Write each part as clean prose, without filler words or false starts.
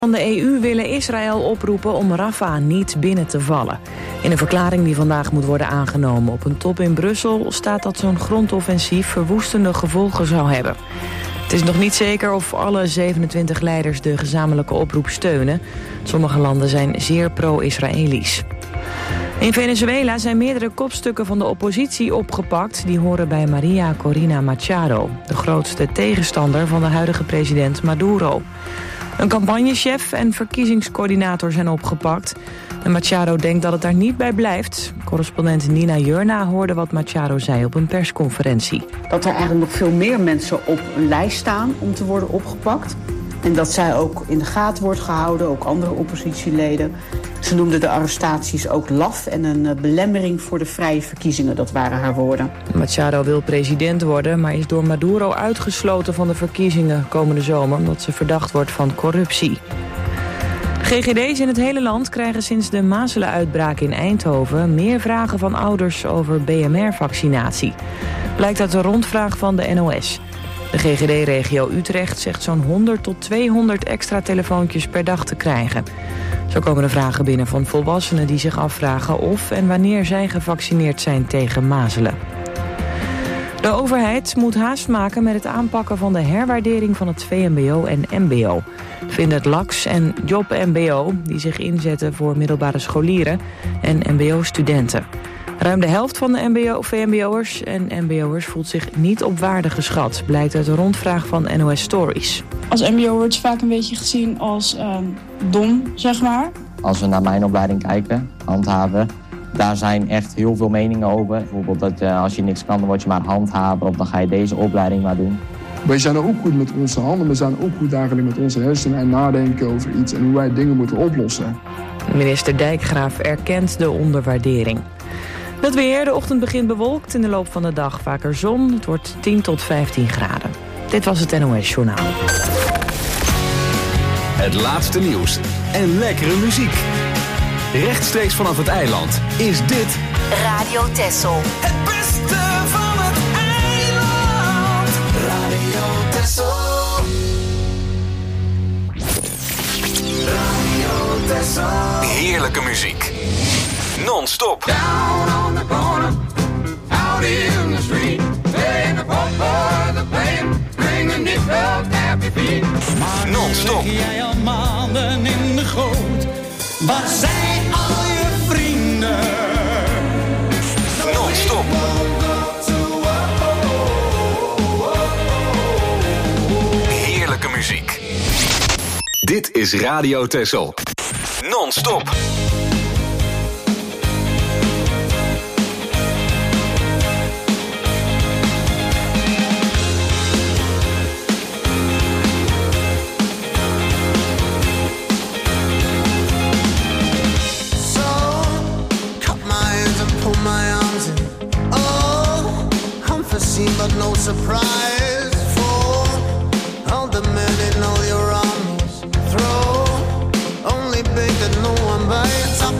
Van de EU willen Israël oproepen om Rafah niet binnen te vallen. In een verklaring die vandaag moet worden aangenomen op een top in Brussel staat dat zo'n grondoffensief verwoestende gevolgen zou hebben. Het is nog niet zeker of alle 27 leiders de gezamenlijke oproep steunen. Sommige landen zijn zeer pro-Israëlisch. In Venezuela zijn meerdere kopstukken van de oppositie opgepakt. Die horen bij Maria Corina Machado, de grootste tegenstander van de huidige president Maduro. Een campagnechef en verkiezingscoördinator zijn opgepakt. En Machado denkt dat het daar niet bij blijft. Correspondent Nina Jurna hoorde wat Machado zei op een persconferentie. Dat er eigenlijk nog veel meer mensen op een lijst staan om te worden opgepakt. En dat zij ook in de gaten wordt gehouden, ook andere oppositieleden. Ze noemde de arrestaties ook laf en een belemmering voor de vrije verkiezingen. Dat waren haar woorden. Machado wil president worden, maar is door Maduro uitgesloten van de verkiezingen komende zomer, omdat ze verdacht wordt van corruptie. GGD's in het hele land krijgen sinds de mazelenuitbraak in Eindhoven meer vragen van ouders over BMR-vaccinatie. Blijkt uit de rondvraag van de NOS. De GGD-regio Utrecht zegt zo'n 100 tot 200 extra telefoontjes per dag te krijgen. Zo komen er vragen binnen van volwassenen die zich afvragen of en wanneer zij gevaccineerd zijn tegen mazelen. De overheid moet haast maken met het aanpakken van de herwaardering van het VMBO en MBO. Vinden het LAX en Job MBO die zich inzetten voor middelbare scholieren en MBO-studenten. Ruim de helft van de VMBO'ers en MBO'ers voelt zich niet op waarde geschat, blijkt uit de rondvraag van NOS Stories. Als MBO wordt vaak een beetje gezien als dom, zeg maar. Als we naar mijn opleiding kijken, handhaven, daar zijn echt heel veel meningen over. Bijvoorbeeld dat als je niks kan, dan word je maar handhaver of dan ga je deze opleiding maar doen. Wij zijn ook goed met onze handen, we zijn ook goed eigenlijk met onze hersenen en nadenken over iets en hoe wij dingen moeten oplossen. Minister Dijkgraaf erkent de onderwaardering. Het weer, de ochtend begint bewolkt, in de loop van de dag vaker zon. Het wordt 10 tot 15 graden. Dit was het NOS Journaal. Het laatste nieuws en lekkere muziek. Rechtstreeks vanaf het eiland is dit Radio Texel. Het beste van het eiland. Radio Texel. Radio Texel. heerlijke muziek. Non-stop. Down on the corner, out in the street, playing the folk for the playing, bringing it up happy feet. Non-stop. Lig jij al maanden in de goot? Waar zijn al je vrienden? Non-stop. Heerlijke muziek. Dit is Radio Texel. Non-stop. But no surprise for all the men in all your armies. Throw only big that no one bites.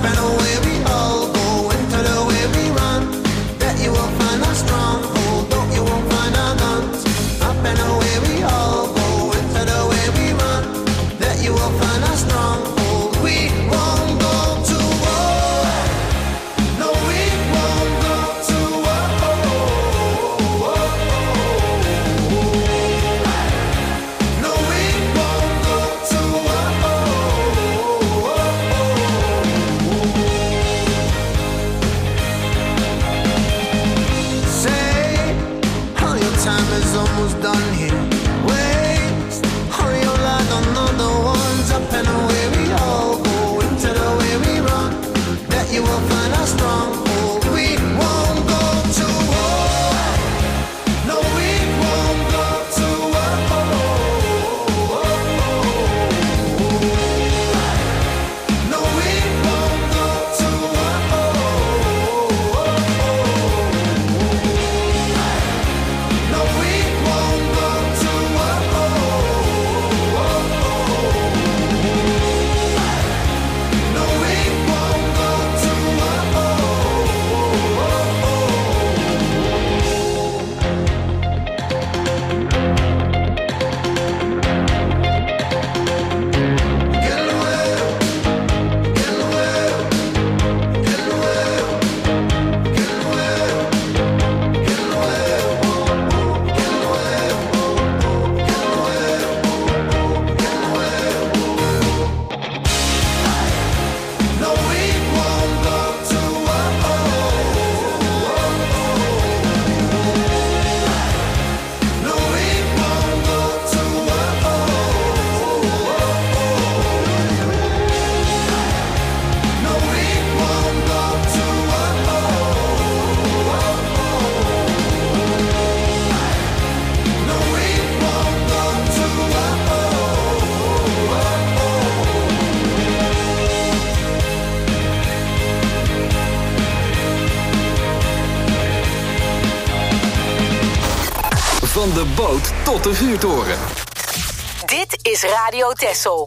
Van de boot tot de vuurtoren. Dit is Radio Texel.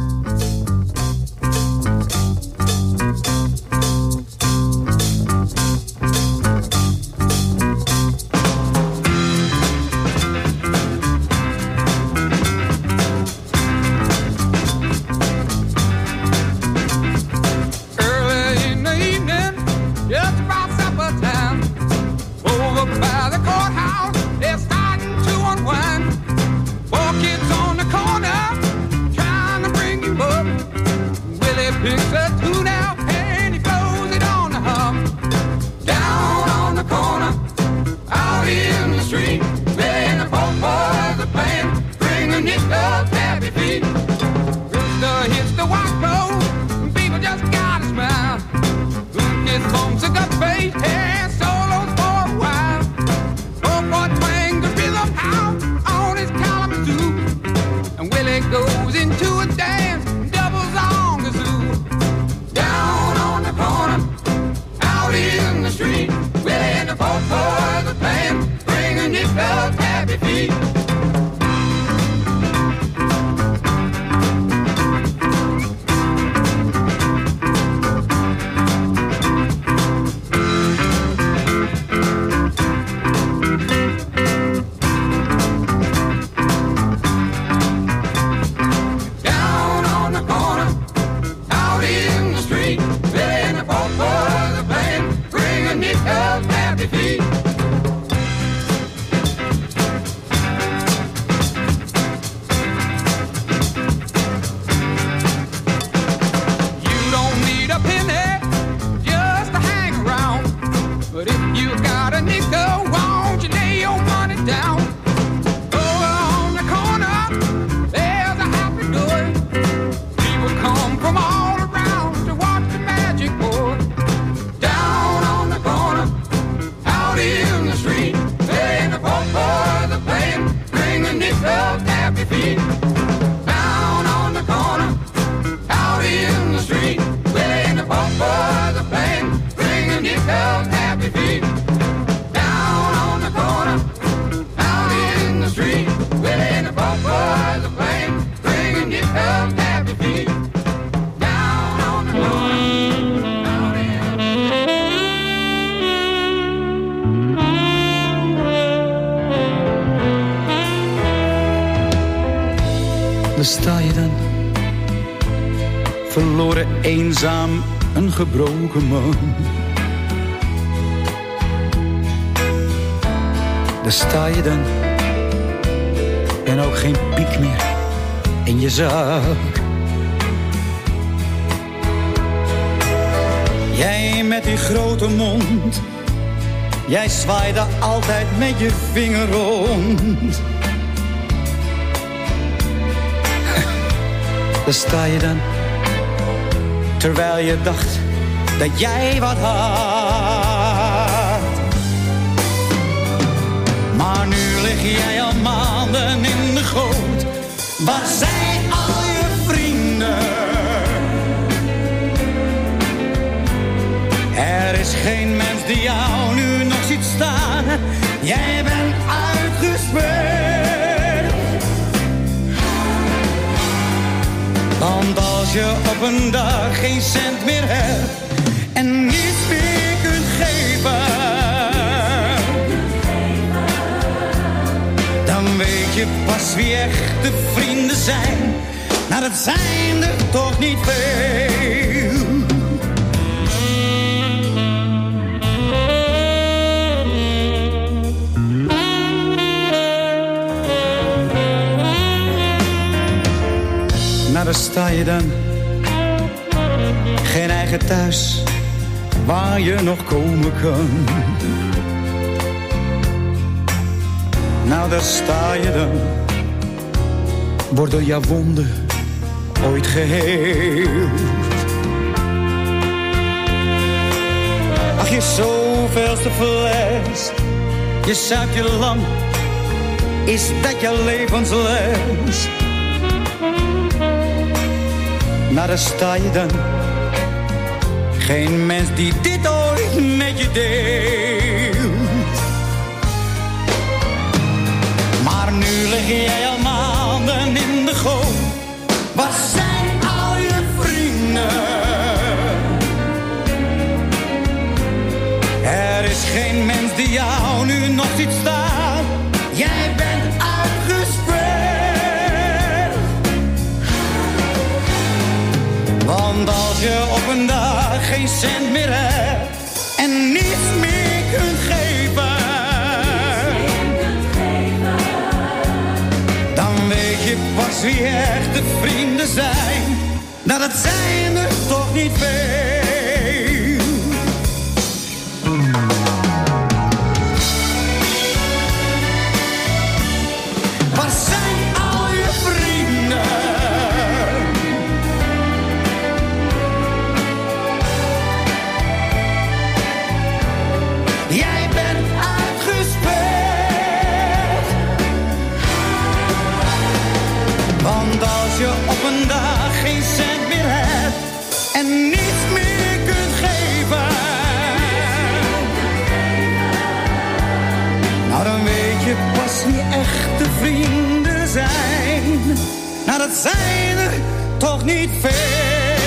Daar sta je dan, verloren, eenzaam, een gebroken man. Daar sta je dan, en ook geen piek meer in je zak. Jij met die grote mond, jij zwaaide altijd met je vinger rond. Daar sta je dan, terwijl je dacht dat jij wat had. Maar nu lig jij al maanden in de goot. Waar zijn al je vrienden? Er is geen mens die jou nu nog ziet staan. Jij bent uitgespeeld. Want als je op een dag geen cent meer hebt en niets meer kunt geven, dan weet je pas wie echte vrienden zijn. Maar het zijn er toch niet veel. Nou, daar sta je dan, geen eigen thuis waar je nog komen kan. Nou, daar sta je dan, wordt door jouw wonden ooit geheeld. Ach, je zoveelste fles, je zuipt je lam, is dat je levensles? Nou, daar sta je dan, geen mens die dit ooit met je deelt. lig jij al maanden in de goot. Waar zijn al je vrienden? Er is geen mens die jou nu nog ziet staan. Jij bent uitgespeeld. Want als je op een dag geen cent meer hebt en niets meer kunt geven, dan weet je pas wie echte vrienden zijn. Nou, dat zijn er toch niet veel. Waar zijn al je vrienden? Jij bent uitgespeeld. Want als je op een dag geen cent meer hebt en niets meer kunt geven, nou dan weet je pas wie echte vrienden zijn. Nou dat zijn er toch niet veel.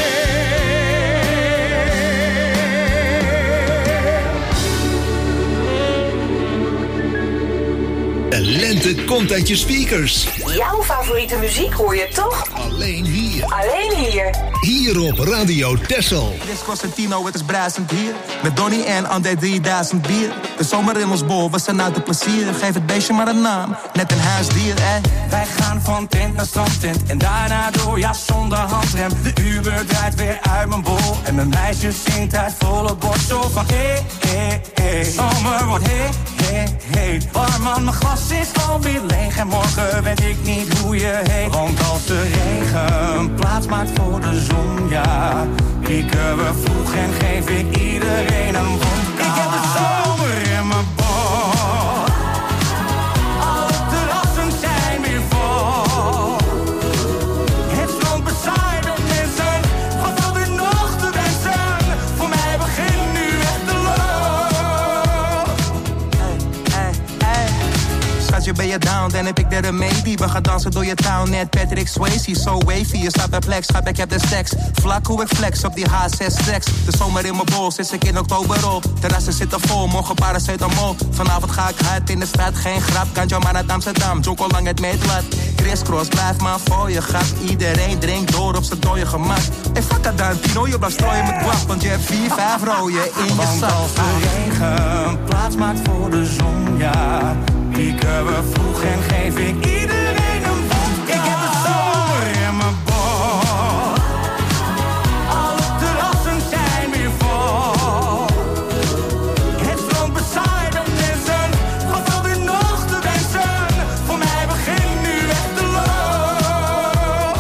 De lente komt uit je speakers. Jouw favoriete muziek hoor je toch? Alleen hier. Alleen hier. Hier op Radio Texel. Dit is Constantino, het is bruisend hier. Met Donnie en André 3000 bier. De zomer in ons bol, we zijn uit de plezier. Geef het beestje maar een naam, net een huisdier, Wij gaan van tent naar strandtent en daarna door, ja zonder handrem. De Uber draait weer uit mijn bol en mijn meisje zingt uit volle borst. Zo van zomer wordt warm man, mijn glas is alweer leeg en morgen weet ik niet hoe je heet. Want als de regen plaats maakt voor de zon, ja, kieken we vroeg en geef ik iedereen een wodka. Ik heb de zomer in mijn bol. Alle terrassen zijn weer vol. Het strand bezaaid met mensen. Wat valt er nog te wensen? Voor mij begint nu echt de loop. Schatje, ben je down, dan heb ik de remedie. We gaan dansen door je town, net Patrick Swayze. So wavy, je staat bij flex, schat, ik heb de stacks. Vlak hoe ik flex op die H6 stacks. De zomer in mijn bol, sinds ik in oktober op. Terrassen zitten vol, morgen paracetamol. Vanavond ga ik hard in de straat, geen grap. Kan jou maar naar Amsterdam, Joko lang het meetlat. Crisscross, blijf maar voor je gat. Iedereen drinkt door op zijn dode gemak. En fuck het dan, Tino, je blijft strooien met guap. Want je hebt 4, 5 rooien in je Want zak. als de regen plaats maakt voor de zon, ja, pieken we vroeg en geef ik iedereen een wodka. Ik heb de zomer in mijn bol. Alle terrassen zijn weer vol. Het strand bezaaid met mensen. Wat valt er nog te wensen? Voor mij begint nu echt de loop.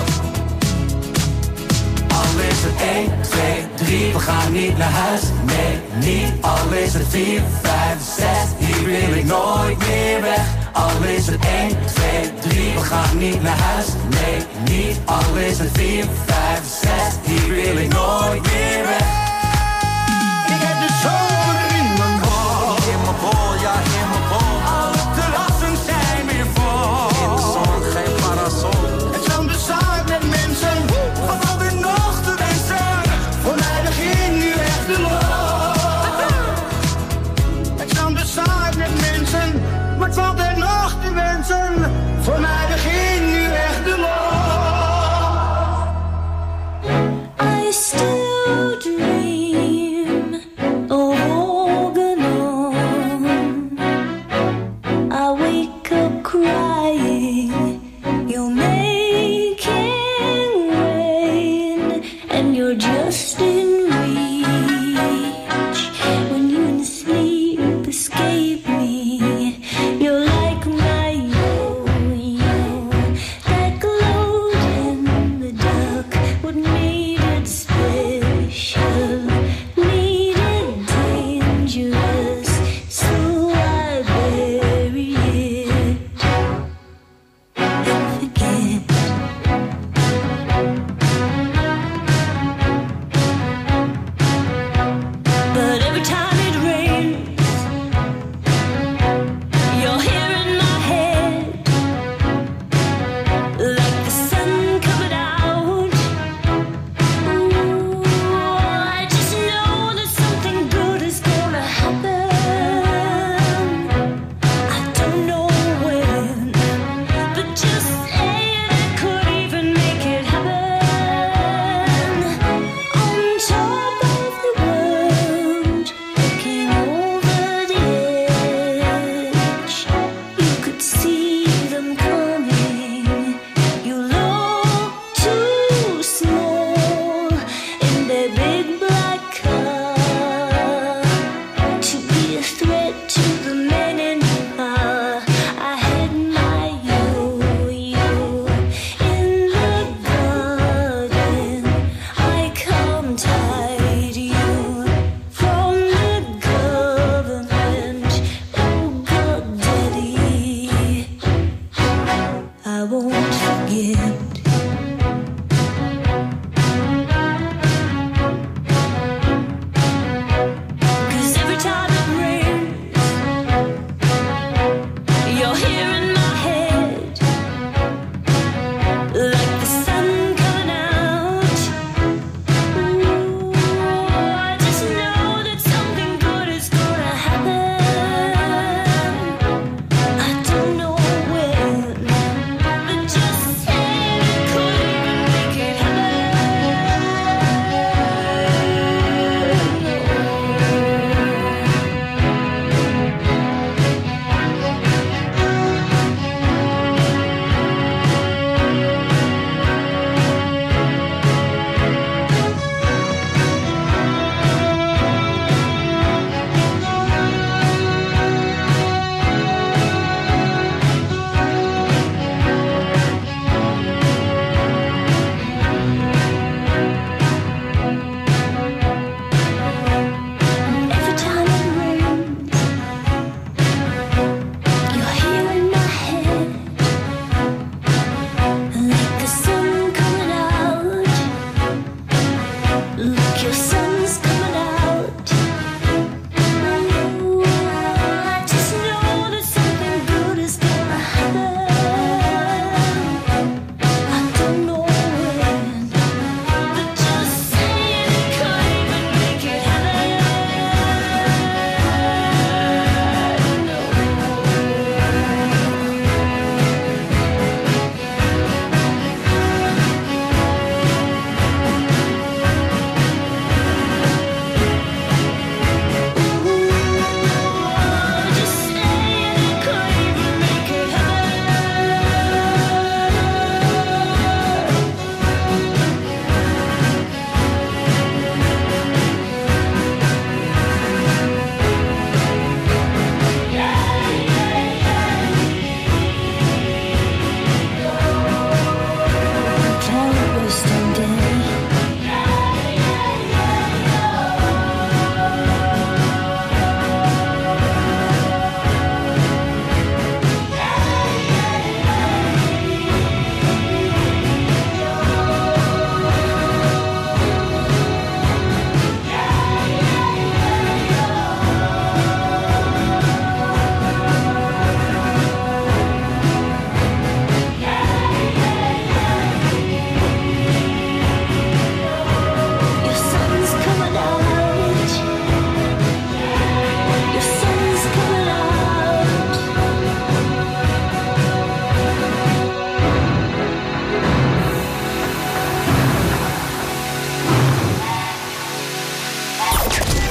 Al is het 1, 2, 3, we gaan niet naar huis. Nee, niet. Al is het 4, 5, 6, hier wil ik nooit meer weg. Al is het 1, 2, 3, we gaan niet naar huis. Nee, niet. Al is het 4, 5, 6, hier wil ik nooit meer weg. Ik heb de zomer in mijn bol. In mijn bol, ja, in mijn bol. Alle terrassen zijn weer vol. In de zon, geen parasol. Het strand bezaaid met mensen. Wat valt er nog te wensen? Voor mij begint nu echt de loop. Het strand bezaaid met mensen. Wat valt er nog te wensen? Voor mij begint nu echt de loop. I still dream of Organon. I wake up crying. You're making rain, and you're just in reach. When you in sleep escape me, you're like my yo-yo that glowed in the dark. What made it special?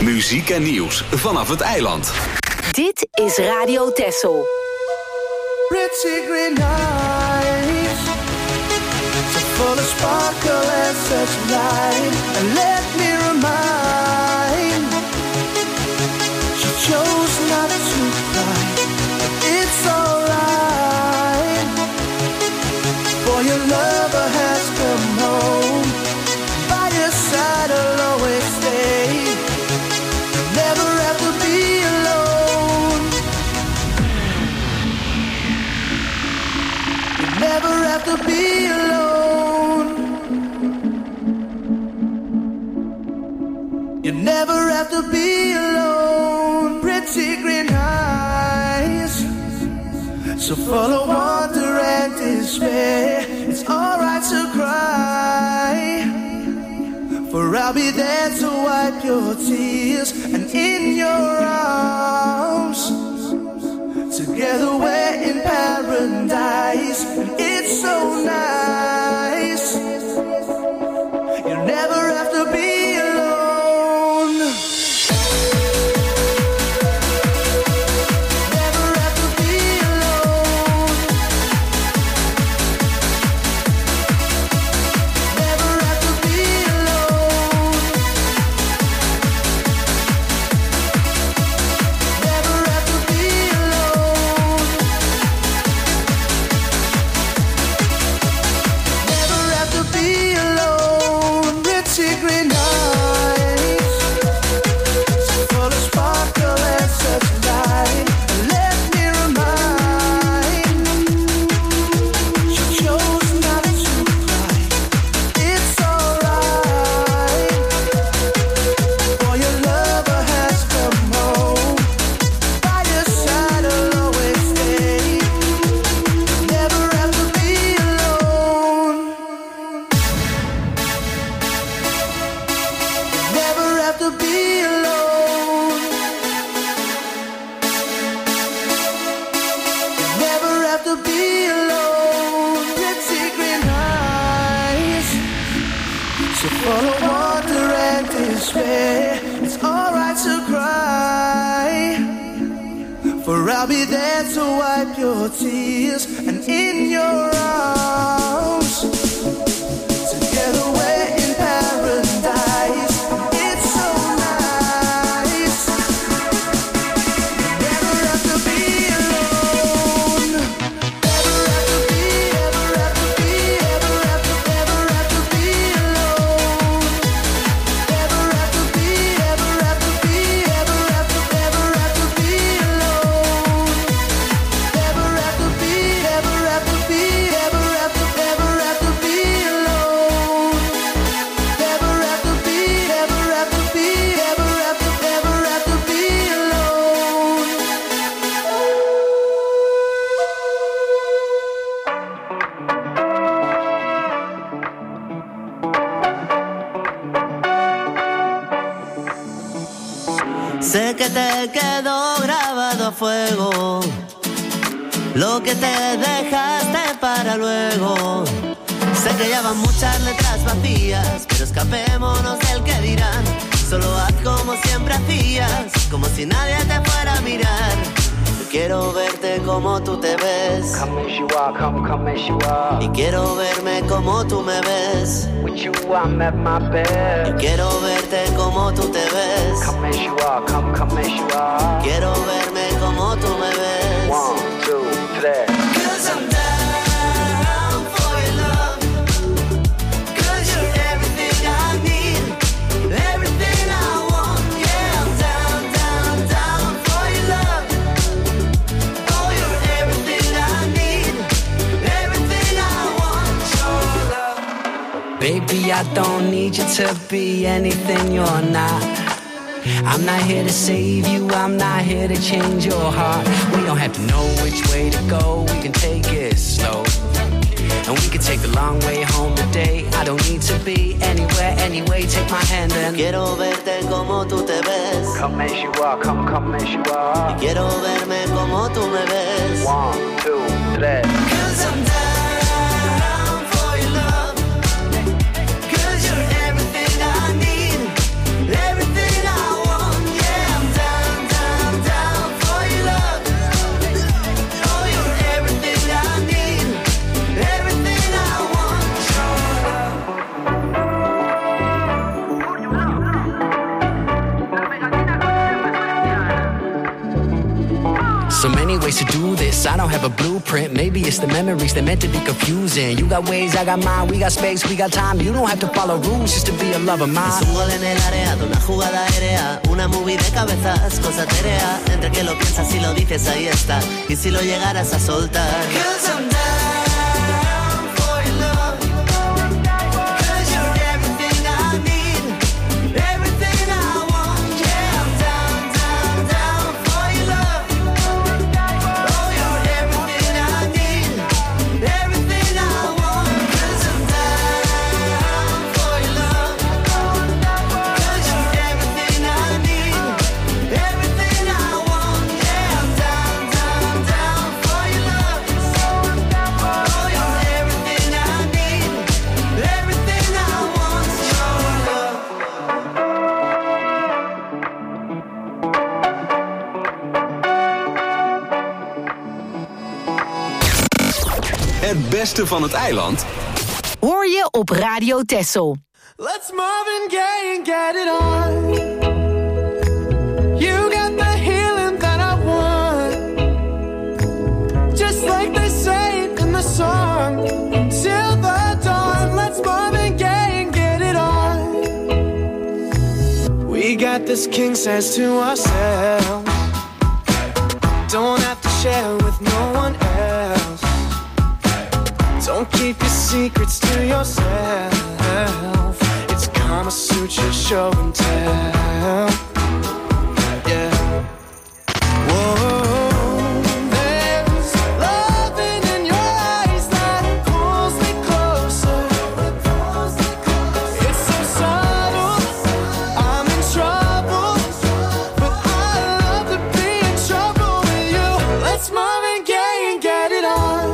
Muziek en nieuws vanaf het eiland. Dit is Radio Texel. Pretty green eyes, so full of sparkle and such light. And let me remind, she chose not to cry, but it's alright. For your lover has come home, by your side I'll always stay. You'll never have to be alone. You'll never have to be alone. You never have to be alone. Pretty green eyes, so full of wonder and despair. It's alright to cry, for I'll be there to wipe your tears. And in your arms, together we're in paradise. And it's so nice. You'll never have to be alone. Never have to be alone. Never have to be alone. Never have to be alone. Never have to be alone. Pretty green eyes, so full of sparkle and such light. Let me remind, she chose not to cry. It's alright, for your lover has come home. By your side I'll always stay. Never have to be alone. Never have to be alone. Never have to be alone. Pretty green eyes, so full of wonder and despair. It's alright to cry, for I'll be there to wipe your tears. And in your arms, together we're in paradise. It's so nice. Never have to be alone. Never have to be, ever have to be, ever have to, never have to be alone. Never have to be, ever have to be, ever have to, never have to be alone. Never have to be, ever have to be, ever have to, never have to be alone. Never have to be, ever have to be, ever have to, never have to be alone. Sé que te quedó grabado a fuego lo que te dejaste para luego. Sé que ya van muchas letras vacías, pero escapémonos del que dirán. Solo haz como siempre hacías, como si nadie te fuera a mirar. Yo quiero verte como tú te ves. Come as you are, come as you are. Y quiero verme como tú me ves. With you I'm at my best. Yo quiero verte como tú te ves. Come as you are, come as you are. Quiero verme como tú me ves. 1, 2, 3. 'Cause I'm down for your love. 'Cause you're everything I need, everything I want. Yeah, I'm down, down, down for your love. Oh, you're everything I need, everything I want. Your love. Baby, I don't need you to be anything you're not. I'm not here to save you, I'm not here to change your heart. We don't have to know which way to go, we can take it slow. And we can take the long way home today. I don't need to be anywhere, anyway, take my hand and quiero verte como tú te ves. Come as you are, come as you are. Y quiero verme como tú me ves. 1, 2, 3. 'Cause I'm down for your love. 'Cause you're everything I need, everything I want. many ways to do this. I don't have a blueprint. Maybe it's the memories that meant to be confusing. You got ways, I got mine. We got space, we got time. You don't have to follow rules just to be a lover of mine. Es un gol en el área de una jugada aérea, una movie de cabezas, cosa terea. Entre que lo piensas y lo dices, ahí está. Y si lo llegaras a soltar. 'Cause I'm down for your love. 'Cause you're everything I need, everything I want. Yeah, I'm down, down, down for your love. Oh, you're everything I need, everything I want. 'Cause I'm down for your love. 'Cause you're everything I need, everything I want. Yeah, I'm down, down, down for your love. Oh, you're everything I need, everything I want. Your love. Het beste van het eiland Hoor je op Radio Texel. Let's Marvin Gaye and get it on. You got the healing that I want. Just like they say in the song. Till the dawn, let's Marvin Gaye and get it on. We got this king size to ourselves. Don't have to share with no one else. Don't keep your secrets to yourself. It's Kama Sutra show and tell. Yeah. Whoa, there's loving in your eyes that pulls me closer. It's so subtle, I'm in trouble, but I love to be in trouble with you. Let's Marvin Gaye and get it on.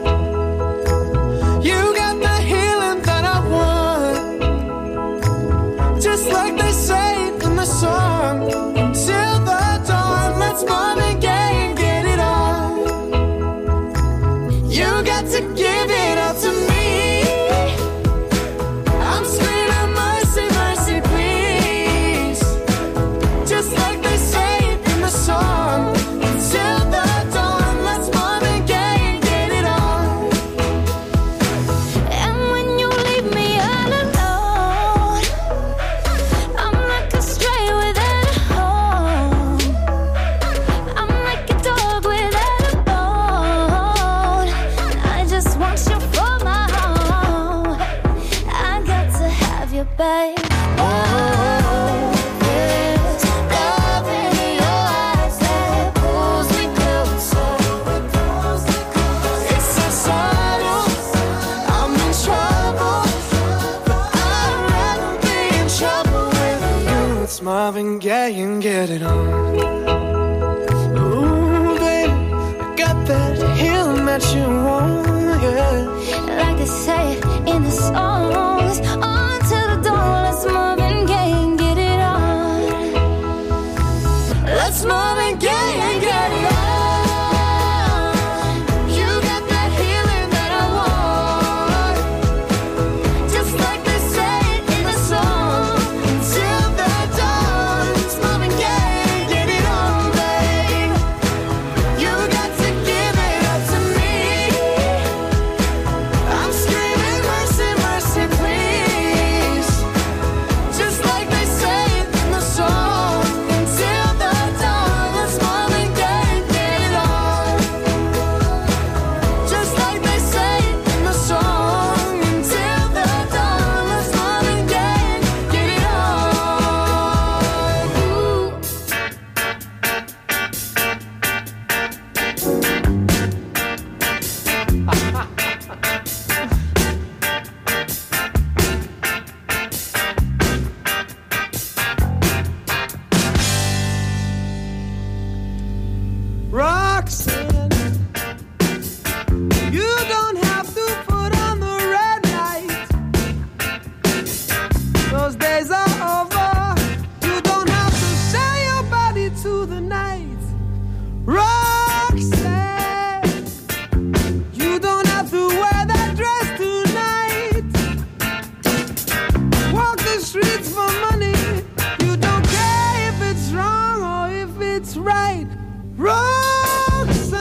You got the healing that I want. Just like they say in the song. Till the dawn, let's Marvin Gaye and get it on. You got to give it up to me. I'm screaming mercy, mercy, please. Just like they say in the song. Till the dawn, let's Marvin Gaye and get it on. And when you leave me all alone, I'm like a stray without a home. I'm like a dog without a bone. I just want you for my home. I got to have you, babe. Oh, there's love in your eyes that pulls me closer. It's so subtle, I'm in trouble, but I'd rather be in trouble with you. It's Marvin Gaye and get it on. Ooh, baby, I got that healing that you want, yeah. Like they say in the songs, on to the dawn, let's Marvin Gaye and get it on. Let's Marvin Gaye and get it on. You got that healing that I want. Just like they say in the song. Till the dawn, it's Marvin Gaye and get it on, babe. You got to give it up to me. I'm screaming mercy, mercy, please. Just like they say in the song. Till the dawn, let's Marvin Gaye and get it on. Just like they say in the song. Till the dawn, let's Marvin Gaye and get it on. Roxanne, you don't have to put on the red light. Those days are over. You don't have to sell your body to the night. Roxanne, you don't have to wear that dress tonight. Walk the streets for money. You don't care if it's wrong or if it's right. Roxanne,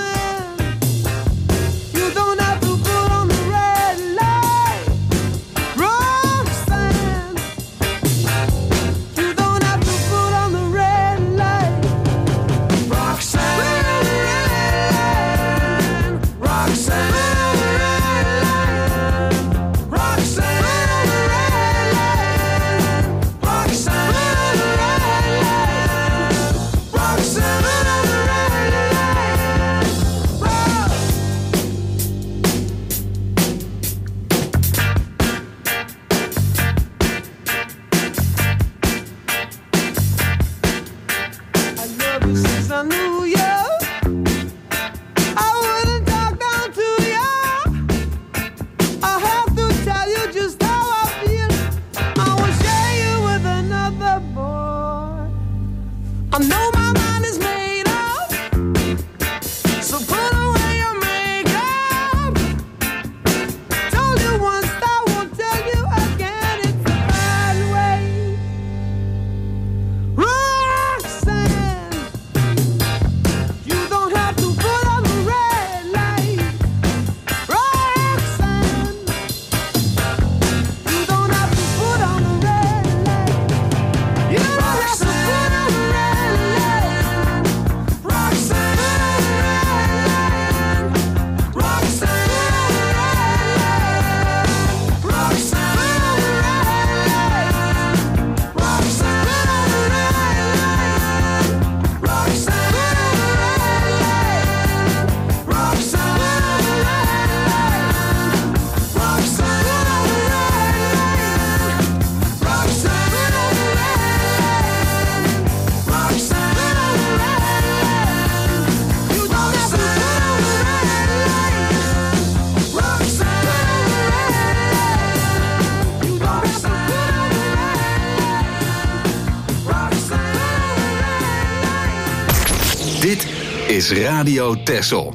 Dit is Radio Texel.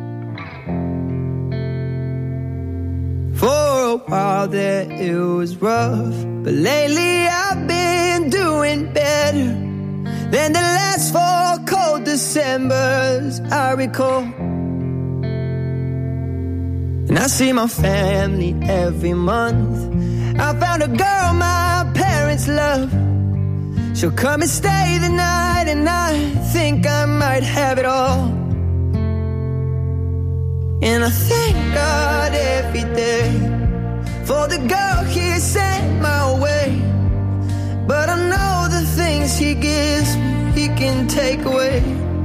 For a while there it was rough, but lately I've been doing better than the last 4 cold Decembers I recall. And I see my family every month. I found a girl my parents love. She'll come and stay the night, and I think I might have it all. And I thank God every day for the girl He sent my way. But I know the things He gives me, He can take away.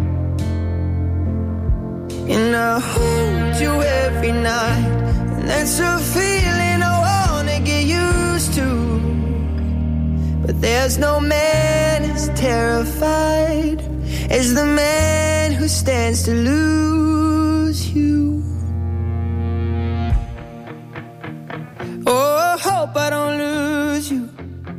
And I hold you every night, and that's a feeling I wanna get used to. But there's no man as terrified as the man who stands to lose you. Oh, I hope I don't lose you.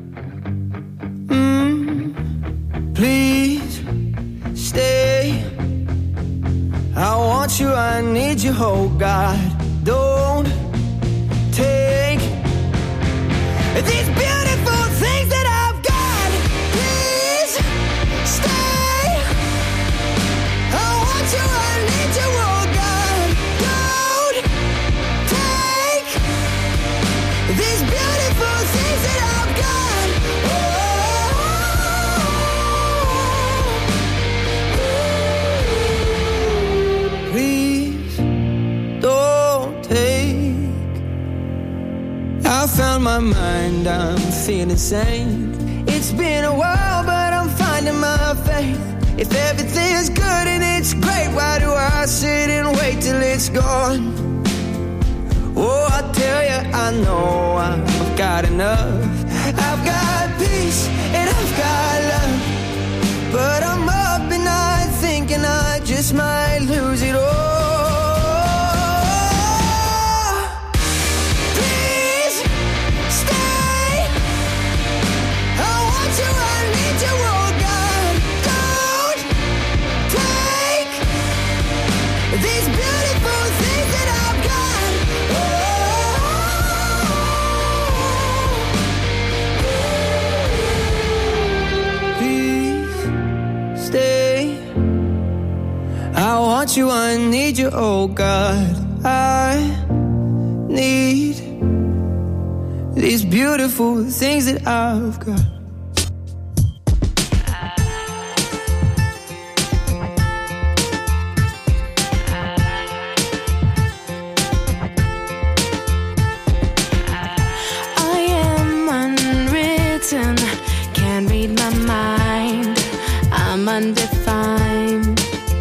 Please stay. I want you, I need you, oh God. Don't take these beautiful things that I've got. Please stay. I want you, I need you, oh God. Don't take these beautiful things that I've got. Please don't take. I found my mind, I'm feeling sane. It's been a while, but I'm finding my faith. If everything's good and it's great, why do I sit and wait till it's gone? Oh, I tell you, I know I've got enough. I've got peace and I've got love, but I'm up at night thinking I just might lose it all. Please stay. I want you, I need you, oh God. Don't take these beautiful things that I've got. Please stay. I want you, I need you, oh God. I need these beautiful things that I've got. I am unwritten, can't read my mind. I'm undefined.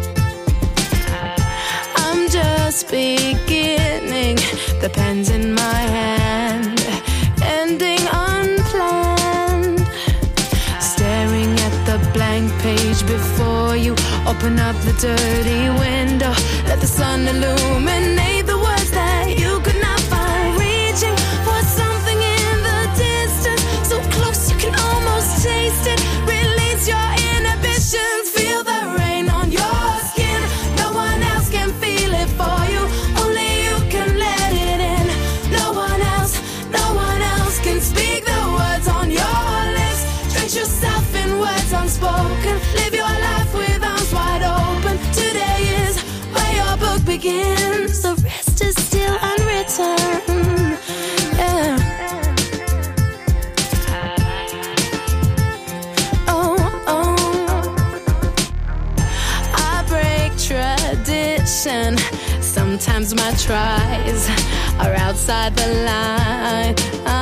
I'm just beginning, the pen's in my hand, ending unplanned. Staring at the blank page before you, open up the dirty window, let the sun illuminate the words that you could not find. Reaching for something in the distance, so close you can almost taste it. Release your inhibitions, feel the rain on your skin. No one else can feel it for you, only you can let it in. No one else can speak the words on your lips. Drench yourself in words unspoken, live your life with arms wide open. Today is where your book begins, the rest is still unwritten. Yeah. I break tradition. Sometimes my tries are outside the line.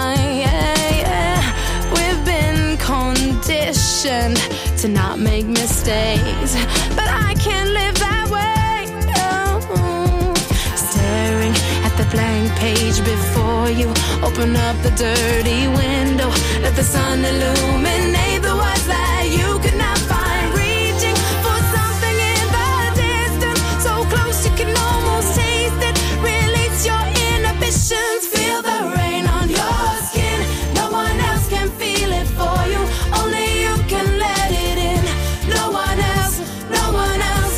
We've been conditioned to not make mistakes, but I can't live that way. No. Staring at the blank page before you, open up the dirty window, let the sun illuminate the words that you could not find. Reaching for something in the distance, so close you can almost taste it. Release your inhibitions, feel the rain on your skin. No one else can feel it for you, only you can let it in. No one else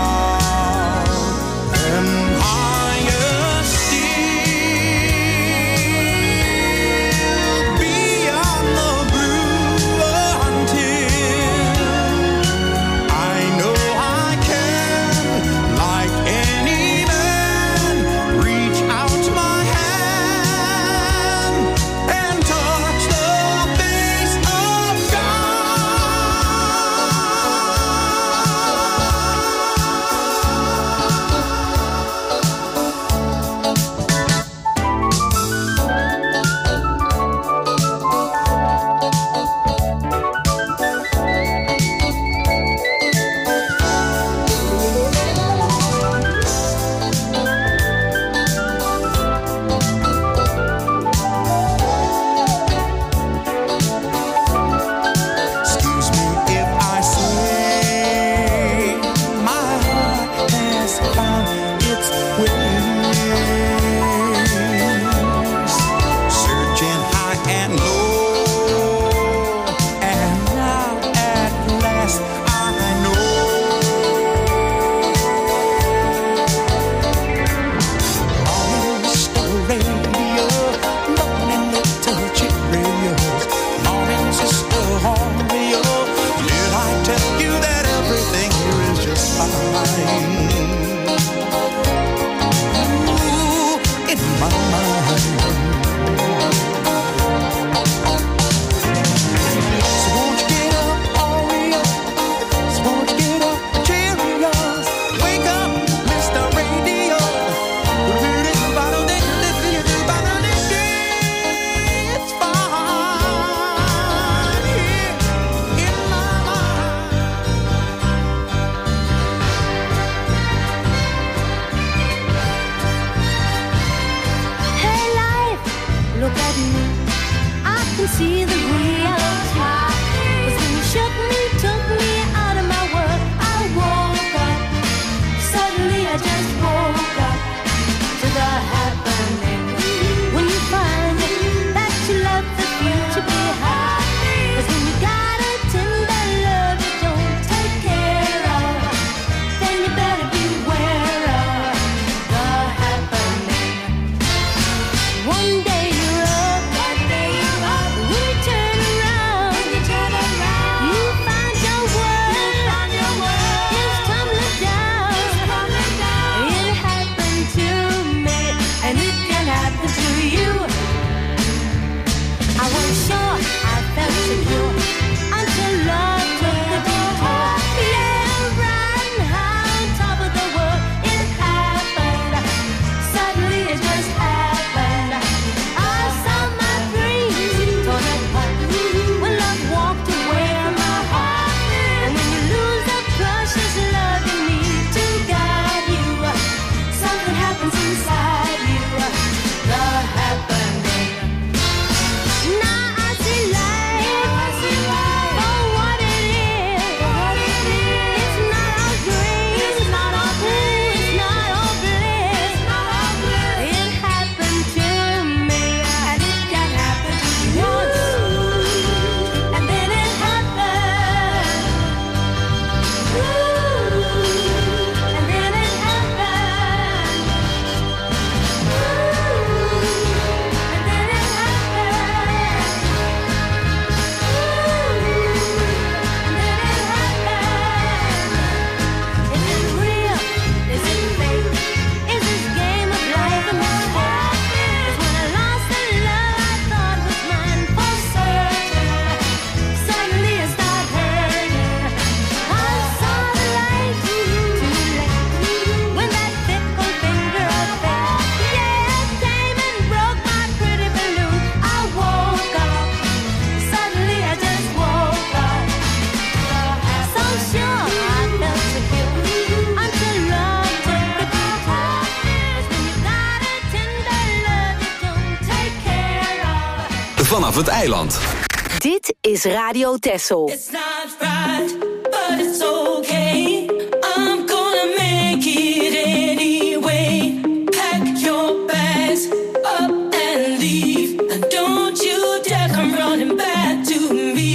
vanaf het eiland. Dit is Radio Texel. It's not right, but it's okay. I'm gonna make it anyway. Pack your bags up and leave. And don't you dare come running back to me.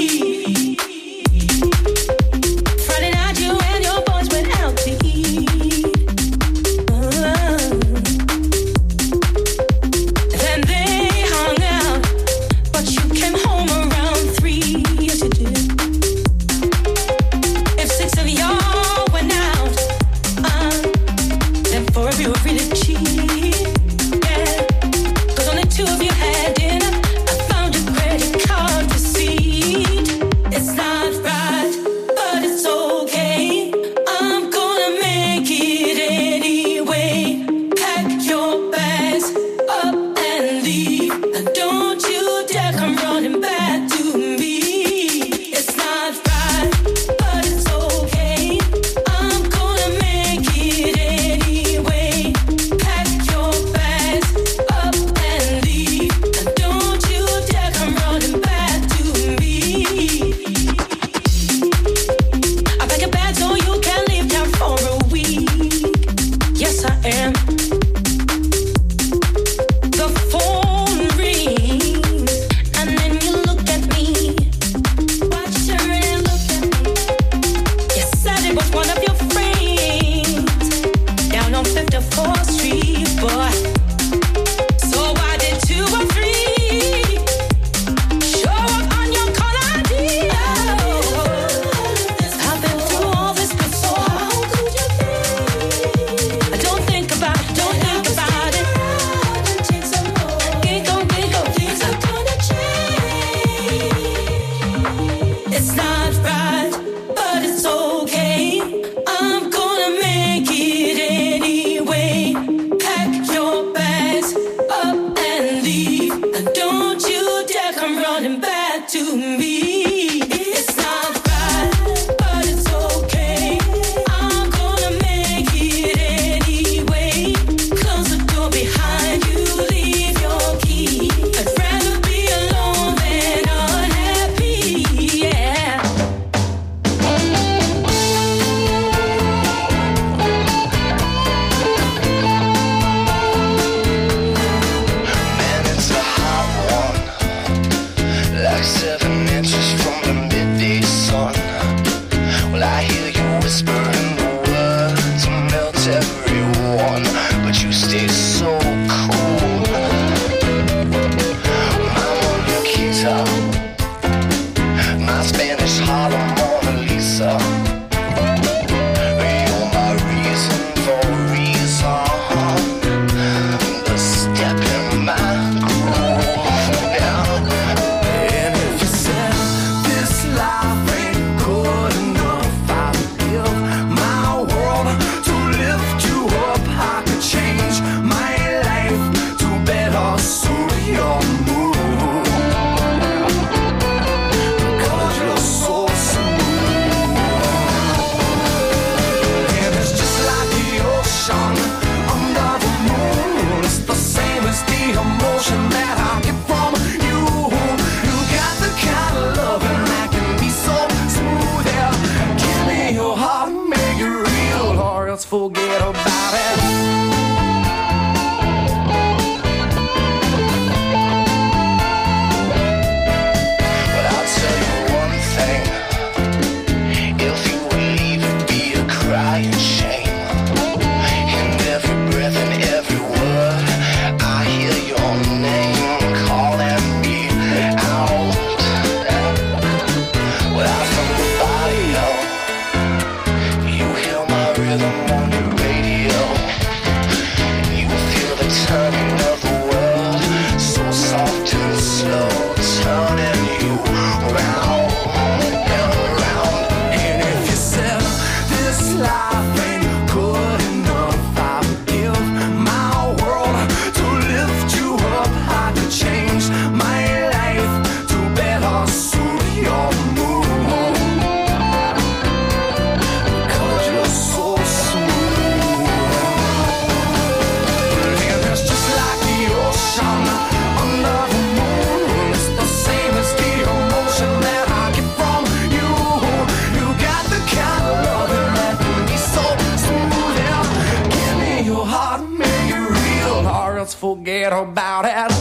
Friday night you and your boys went out to eat. Then they hung out, but you came home around 3. Yes you did. If 6 of y'all went out, then 4 of you were really cheap. Yeah, 'cause only 2 of you had dinner. I found your credit card receipt. It's not right, but it's okay. I'm gonna make it anyway. Pack your bags up and leave. And don't you dare come running back to me. It's not right, but it's okay. I'm gonna make it anyway. Pack your bags up and leave. And don't you dare come running back to me. I pack a bag so you can leave town for a week. Yes, I am. The phone rings, and then you look at me. Watch her and look at me. You said it was one of your friends down on 54th Street, boy. So why did 2 or 3 show up on your call ID? I've been through all this before. How could you be? Don't think about it, don't think about it. Ginkgo, things are gonna change. It's not right, but it's okay. I'm gonna make it anyway. Pack your bags up and leave. And don't you dare come running back to me. It's not right, but it's okay. I'm gonna make it anyway. Close the door behind you, leave your key. I'd rather be alone than unhappy, yeah. Man, it's a hot one, like 7 inches from the midday sun. Well, I hear you whispering the words to melt everyone, but you stay so cool. My Mona Lisa, my Spanish Harlem Mona Lisa. You're my reason for reason, the step in my groove now. And if you said this life ain't good enough, I'll give about it.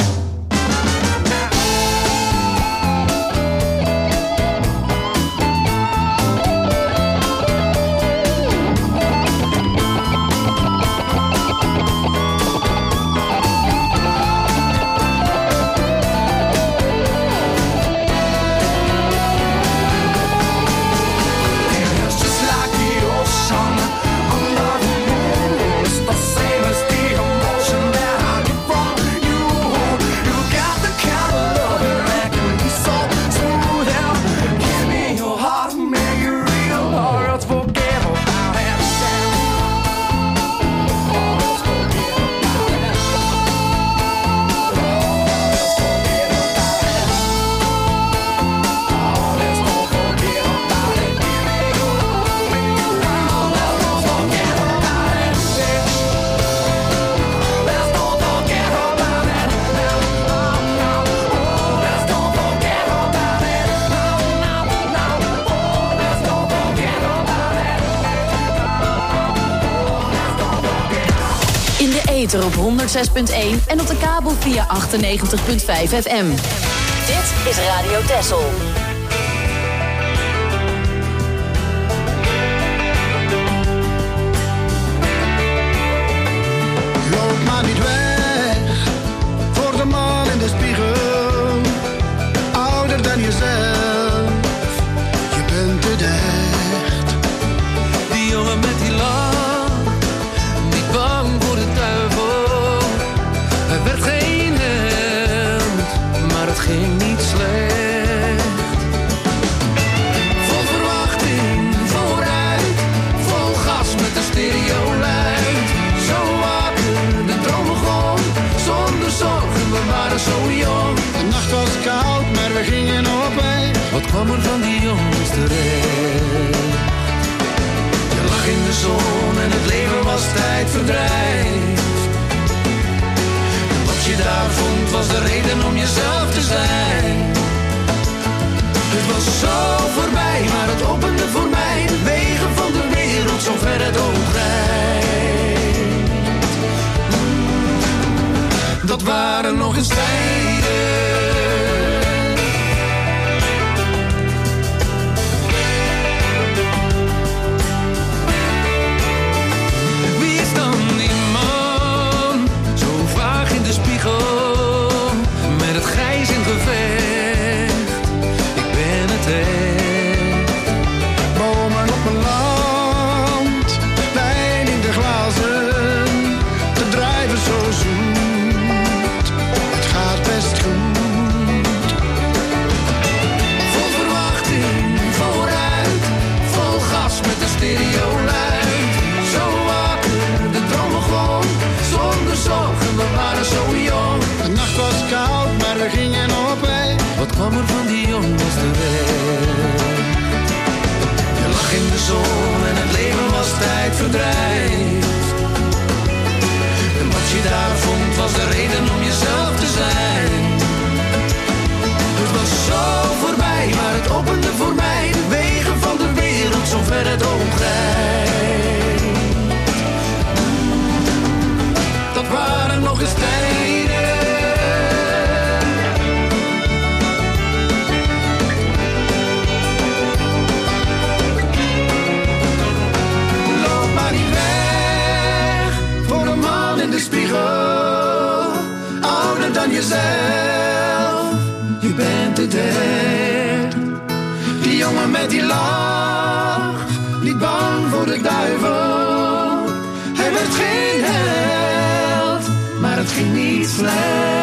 Op 106.1 en op de kabel via 98.5 FM. Dit is Radio Texel. Loop maar niet weg voor de man in de spiegel. Ouder dan jezelf, je bent te dicht. Die jongen met die lach, niet bang voor de duivel. Hij werd geen held, maar het ging niet slecht. Vol verwachting, vooruit, vol gas met de stereo luid. Zo wakker, de droom begon, zonder zorgen, we waren zo jong. De nacht was koud, maar we gingen op weg. Wat kwam er van die jongens terecht? Je lag in de zon en het leven was tijdverdrijf. Wat je daar vond was de reden om jezelf te zijn. Het was zo voorbij, maar het opende voor mij de wegen van de wereld, zo ver het oog reikt. Dat waren nog eens tijden. Wie is dan die man, zo vaag in de spiegel, met het grijs in gevecht? Ik ben het echt. Bomen op mijn land, wijn in de glazen, de drijven zo zoet, het gaat best goed. Vol verwachting, vooruit, vol gas met de stereo luid. Zo wakker, de droom begon, zonder zorgen, we waren zo jong. De nacht was koud, maar we gingen op weg. Wat kwam er van die jongens terecht? Je lag in de zon en het leven was tijdverdrijf. En wat je daar vond was de reden om jezelf te zijn. Het was zo voorbij, maar het opende voor mij de wegen van de wereld, zo ver het oog reikt. Dat waren nog eens tijden. Loop maar niet weg voor een man in de spiegel, ouder dan jezelf, je bent het echt. Die jongen met die lach, niet bang voor de duivel. Hij werd geen held, maar het ging niet slecht.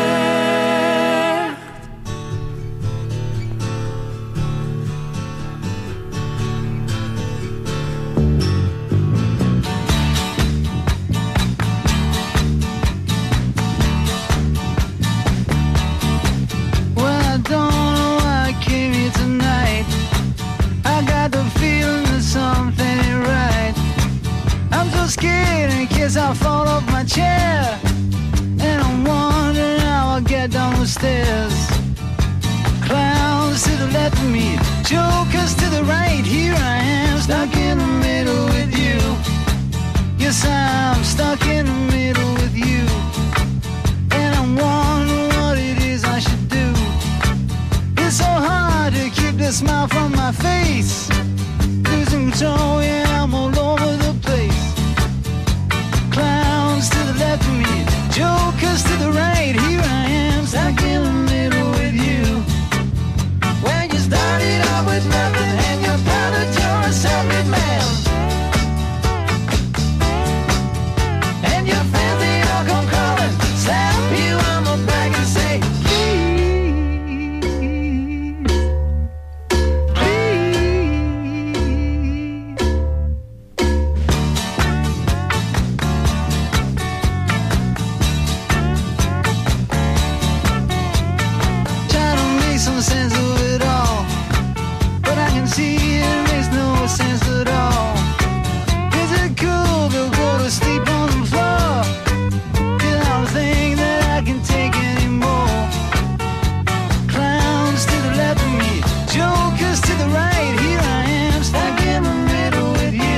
Well, I don't know why I came here tonight. I got the feeling that something ain't right. I'm so scared in case I fall off my chair, and I'm wondering how I'll get down the stairs. Clowns to the left of me, jokers to the right. Here I am, stuck in the middle with you. Yes, I'm stuck in the middle with you. And hard to keep the smile from my face. Losing control, yeah, I'm all over the place. Clowns to the left of me, jokers to the right. Here I am, stuck in the middle with you. When you started out with nothing and you're proud that you're a self-made man. And your friends, they all come calling, slap you on the back and say, some sense of it all, but I can see it makes no sense at all. Is it cool to go to sleep on the floor? 'Cause I don't think that I can take anymore. Clowns to the left of me, jokers to the right. Here I am, stuck in the middle with you.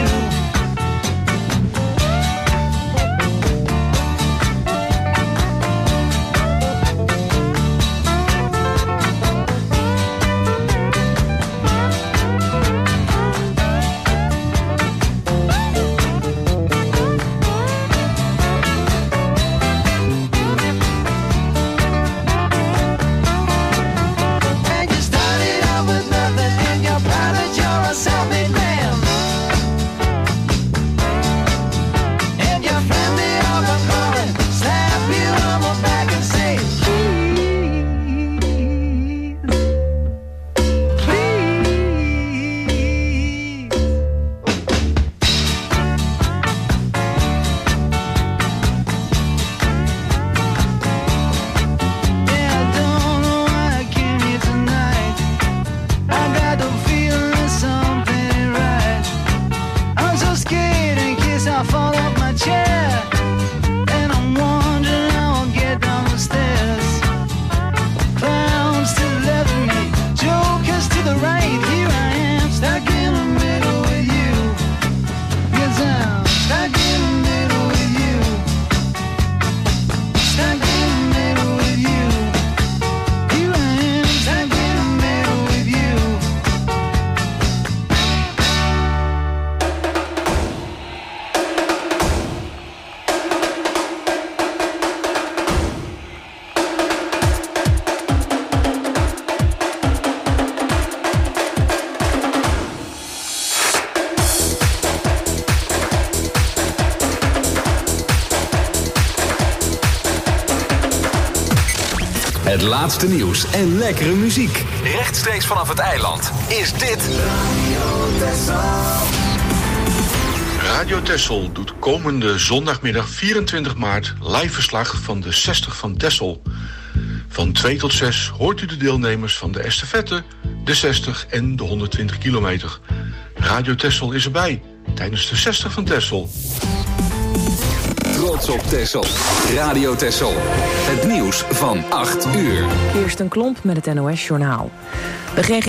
Het laatste nieuws en lekkere muziek. Rechtstreeks vanaf het eiland is dit Radio Texel doet komende zondagmiddag 24 maart live verslag van de 60 van Texel. Van 2 tot 6 hoort u de deelnemers van de estafette, de 60 en de 120 kilometer. Radio Texel is erbij tijdens de 60 van Texel. Trots op Texel. Radio Texel. Het nieuws van 8 uur. Eerst een klomp met het NOS-journaal. De